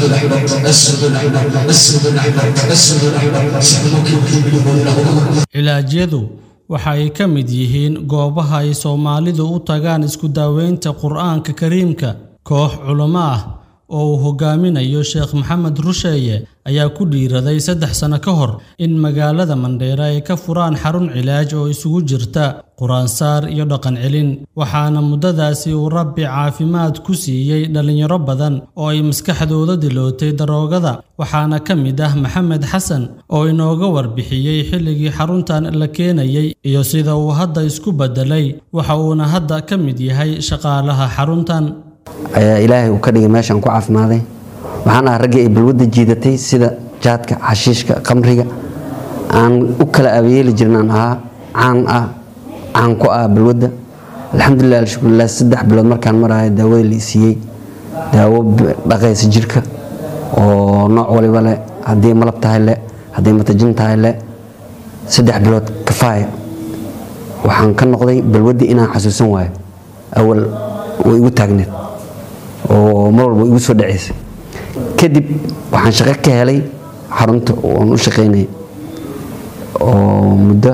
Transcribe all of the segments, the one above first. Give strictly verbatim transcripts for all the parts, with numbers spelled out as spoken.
أسود الأحمر أسود الأحمر أسود الأحمر أسود الأحمر cilaajyadu waxa ay ka mid yihiin goobaha ay Soomaalidu u tagaan isku daaweynta Qur'aanka Kariimka. Koox culimo ah oo uu hogaaminayo Sheekh Maxamed Rusheeye ayaa ku dhiiraday saddex sano ka hor in magaalada Mandheera ay ka furaan xarun cilaaj oo isugu jirta Qur'aan saar iyo dhaqan celin, waxaana muddadaasi uu Rabbi caafimaad ku siiyay dhalinyaro badan oo ay maskaxdooda dilootay daroogada. waxaana ka mid ah Maxamed Xasan oo inooga warbixiyay xilligii xaruntan la keenayay iyo sida uu hadda isku bedelay, waxa uuna hadda ka mid yahay shaqaalaha xaruntan. ilaahay uu ka dhigay meeshan ku caafimaaday, waxaan ah ragga ay balwada jiidatay sida jaadka, xashiishka, qamriga aan u kala abeeyeli jirnaan ahaa caan ah caan ku ah balwada. alxamdulillah alshukrillah saddex bilood markaan marahay daawada la siiyay, daawo dhaqaysa jirka oo nooc waliba leh, haddii malab tahay leh, haddii matajin tahay leh, saddex bilood kafaaya. waxaan ka noqday balwada inaan xasuusan waayo. awal way igu taagneed oo mar walba igu soo dhaceysay. kadib waxaan shaqo ka helay xarunta oo u shaqeynay oo muddo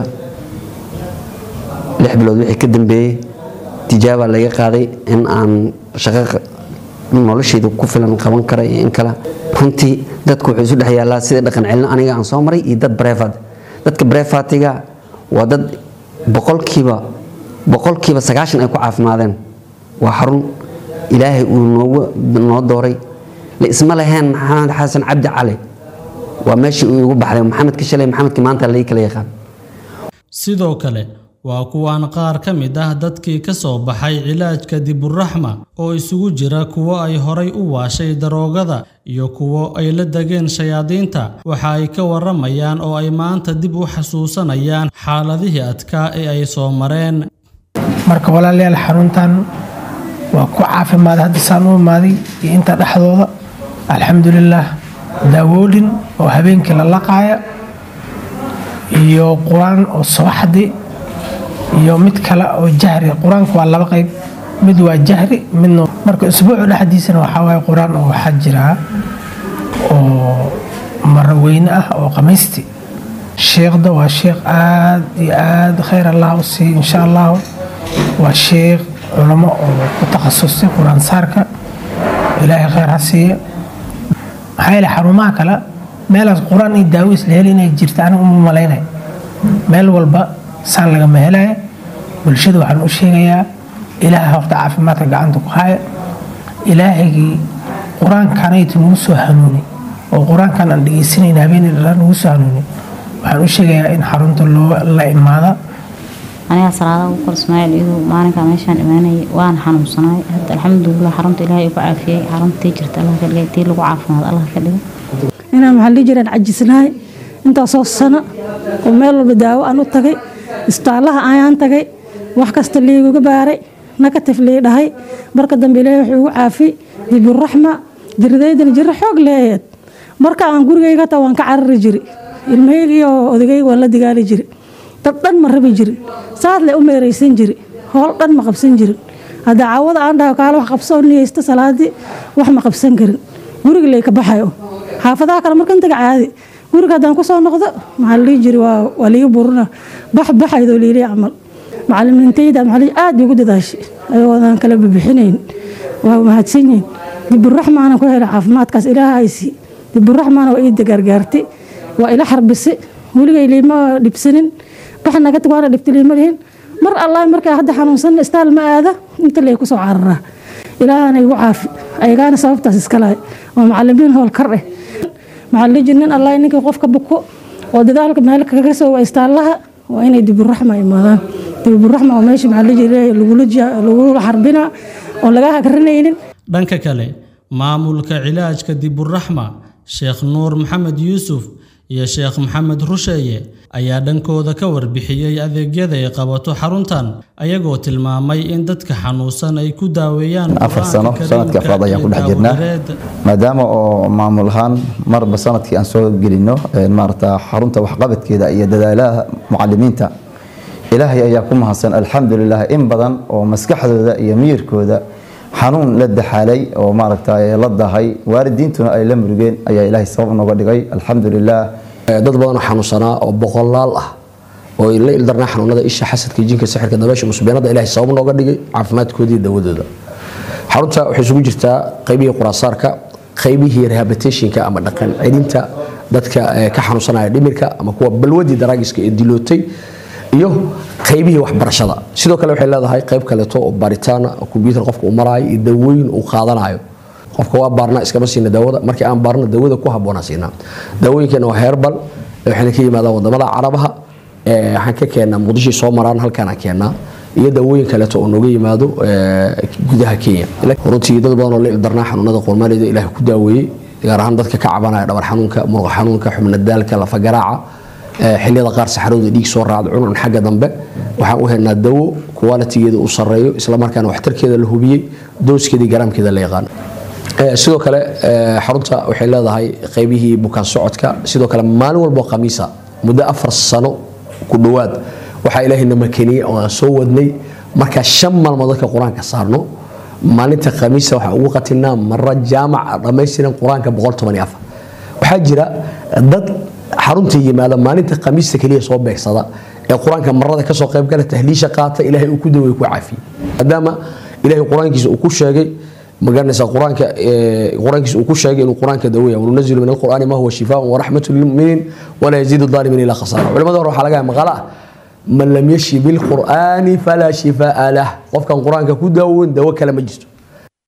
lix bilood wixii ka dambeeyay tijaabo laga qaaday in aan shaqo noloshayda ku filan qaban karo iyo in kala. runtii dadku wuxuu isu dhex yaalaa sida dhaqan celin aniga aan soo maray iyo dad brevat. dadka brevatiga waa dad boqolkiiba boqolkiiba sagaashan ay ku caafimaadeen. waa xarun ilaahay uu noogu noo dooray la isma lahayn Maxamed Xasan Cabdi Cali. waa meeshii uu ugu baxday Maxamed ka shalay Maxamedkii maanta la kala yaqaan. sidoo kale waa kuwaan qaar ka mid ah dadkii ka soo baxay cilaajka Diburaxma oo isugu jira kuwo ay horay u waashay daroogada iyo kuwo ay la dageen shayaadiinta. waxa ay ka waramayaan oo ay maanta dib u xasuusanayaan xaaladihii adkaa ee ay soo mareen. marka walaalayaal xaruntan waa ku caafimaad hadda saan u imaaday iyo inta dhexdooda alxamdulillah. daawooyin oo habeenkii la laqaaya iyo quraan oo subaxdii iyo mid kale oo jahri. quraanku waa laba qayb, mid waa jahri midna marka usbuuca dhexdiisana waxa waaye quraan oo waxa jira oo maraweyne ah oo qamiisti. sheekhda waa sheekh aad iyo aad khayr Allah u sii insha Allah. waa sheekh culamo oo ku takhasusay quraan saarka, ilaahay khayr ha siiyo. maxay la xarumaha kale meelaas quraan iyo daawo isla helinay jirta anigu uma malaynay. meel walba saan laga mehelay. bulshada waxaan u sheegayaa ilaahay horta caafimaadka gacanta ku haya. ilaahaygi quraankan ay nagu soo hanuuni oo quraankan aan dhageysanayna habeenii dhan nagu soo hanuuni. waxaan u sheegayaa in xarunta loo la imaado. aniga salaada ugu korsmaayay iyadoo maalinka meeshaan imaanay waan xanuunsanaay. hadda alxamdulillah xarunta ilaahay ku caafiyay. xaruntii jirta Allah ka dhigay tii lagu caafimaad Allah ka dhigay. inaan maxalli jiraan cajisnaay inta soo sano oo meel walba daawo aan u tagay, istaalaha ayaan tagay, wax kasta liiga baaray, nakatif lii dhahay. marka dambe ilaahay wuxuu ugu caafiyay Diburaxma. dirdaydan jir xoog leeyahay. marka aan gurigayga taa waan ka carari jiray, ilmahayga iyo odagayga waan la digaali jiray. dad dhan ma rabi jirin, saad le u meeraysan jiray, hool dhan ma qabsan jirin. hadda caawada aan dhaho kaala wax qabsoo niyeysta salaadii wax ma qabsan karin. guriga lay ka baxayo xaafadaha kale markan taga caadi. guriga hadaan ku soo noqdo maxaa la jiri waa waa liiga buruna bax baxaydo liilay amal. macallimiintayda maxay aad ugu dadaashay ayoo aan kala bixinayn. waa mahadsanyiin. Diburaxma aan ku helay caafimaadkaas ilaahay si. Diburaxma oo ay gargaartay waa ila xarbisay waliga ilma dhibsanin. waxaan naga tagaan dhibtay mareen mar Allah marka hadda xanuunsan istaal ma aada inta lay ku soo carara. ilaahana igu caafi ayagaana sababtaas iska lahay. waa macallimiin howl kar ah. macallimiin Allah ninka qofka buko oo dadaalka meel kaga soo istaalaha waa inay Diburaxma imaadaan. Diburaxma oo meesha macallimiin lagu lagu xarbina oo laga hagranaynin. dhanka kale maamulka cilaajka Diburaxma Sheekh Nuur Maxamed Yuusuf iyo Sheekh Maxamed Rusheeye ayaa dhankooda ka warbixiyay adeegyada ay qabato xaruntan, ayagoo tilmaamay in dadka xanuunsan ay ku daaweeyaan afar sano sanadka afraad ayaan ku dhex jirnaa maadaama oo maamul ahaan marba sanadkii aan soo gelino maarta xarunta waxqabadkeeda iyo dadaalaha macallimiinta. ilaahay ayaa ku mahadsan alxamdulillah in badan oo maskaxdooda iyo miyirkooda xanuun la daxalay oo maaragtay la dahay waalidiintuna ay la murugeen ayaa ilaahay sabab nooga dhigay alxamdulilah. dad badan oo xanuunsanaa oo boqolaal ah oo la ildarnaa xanuunada isha xasadka jinka sixirka dabaysha musbeenada ilaahay sabab nooga dhigay caafimaadkoodii dawadooda. xarunta waxay isugu jirtaa qaybihii quraansaarka, qaybihii rehabilitationka ama dhaqan celinta dadka ka xanuunsanaya dhimirka ama kuwa balwadii daraagiska ee dilootay iyo qaybihii waxbarashada. sidoo kale waxay leedahay qayb kaleeto oo baaritaan computer qofka uu marayo iyo dawooyin uu qaadanayo. qofka waa baarna iskama siina dawada, markii aan baarna dawada ku habboona siina. dawooyinkeena waa herbal, waxayna ka yimaadaan wadamada carabaha, waxaan ka keenaa muqdisho soo maraan halkaan aan keenaa iyo dawooyin kaleeto oo nooga yimaado gudaha Kenya. runtii dad badan oo la ildarnaa xanuunada qoormaaleyda ilaahay ku daaweeyay, gaar ahaan dadka ka cabanaya dhabar xanuunka, muruq xanuunka, xubno daalka, lafa garaaca, xilliyada qaar saxarooda dhiig soo raacdo cunun xagga dambe. waxaan u helnaa dawo quality-geeda uu sareeyo isla markaana waxtarkeeda la hubiyay, dooskeeda iyo garaamkeeda la yaqaan. sidoo kale xarunta waxay leedahay qaybihii bukaan socodka. sidoo kale maalin walba khamiisa muddo afar sano ku dhawaad waxaa ilaahayna makaniyay oo aan soo wadnay marka shan maalmood dadka quraanka saarno. maalinta khamiisa waxaa ugu qatinaa mara jaamac dhammaystiran quraanka boqol toban iyo afar. waxaa jira dad xarunta yimaada maalinta khamiista kaliya soo beegsada ee quraanka marada ka soo qayb gala tahliisha qaata ilaahay uu ku daweeyo ku caafiyo, maadaama ilaahay quraankiisa uu ku sheegay magaranaysa quraanka quraankiisa uu ku sheegay inuu quraanka daweeyo wa nunzilu min alqur'ani ma huwa shifaa'un wa rahmatun lil mu'minin wa la yazidu adh-dhalimin illa khasara. culimada hore waxa laga maqala man lam yashi bil qur'ani fala shifaa'a lah. qofkan quraanka ku daawon dawo kale ma jirto.